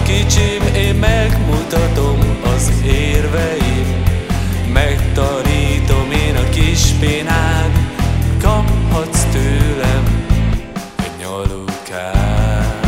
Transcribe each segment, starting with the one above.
kicsim, én megmutatom az érveim, megtanítom én a kis spinát, kaphatsz tőlem egy nyalukát.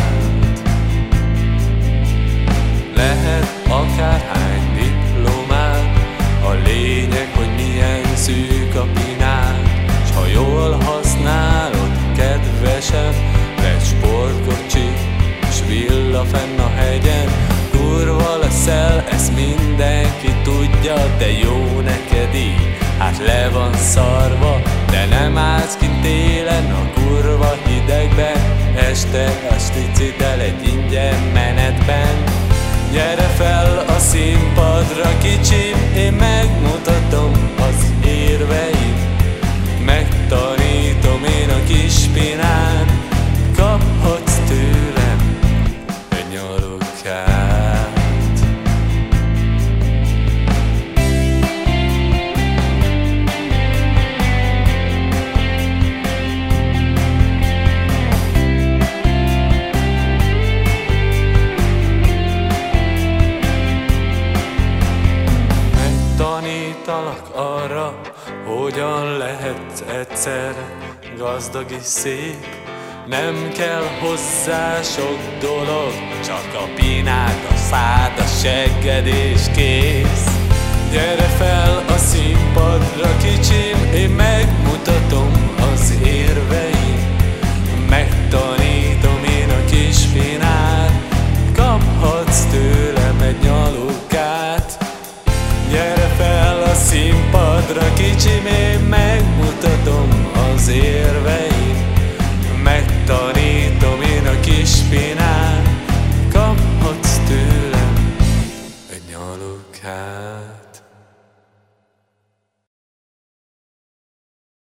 Lehet akárhány diplomát, a lényeg, hogy milyen szűk a pinád, s ha jól használod, kedvesem, lesz sportkocsi, s villa fenn a hegyen. Kurva leszel, ezt mindenki tudja, de jó neked így, hát le van szarva, de nem állsz kint télen a kurva hidegben, este a sticiddel egy ingyen menetben. Gyere fel a színpadra, kicsim, én megmutatom az érveim, megtanítom én a kis spinát, kaphatsz tőlem egy nyalukát. Tanítalak arra, hogyan lehetsz egyszer gazdag és szép. Nem kell hozzá sok dolog, csak a pinád, a szád, a segged és kész. Gyere fel a színpadra, kicsim, én megmutatom az érveim, megtanítom én a kis pinát, kaphatsz tőlem egy nyalukát. Gyere fel a színpadra, kicsim, én megmutatom az érveim, megtanítom én a kis pinát, kaphatsz tőlem egy nyalukát.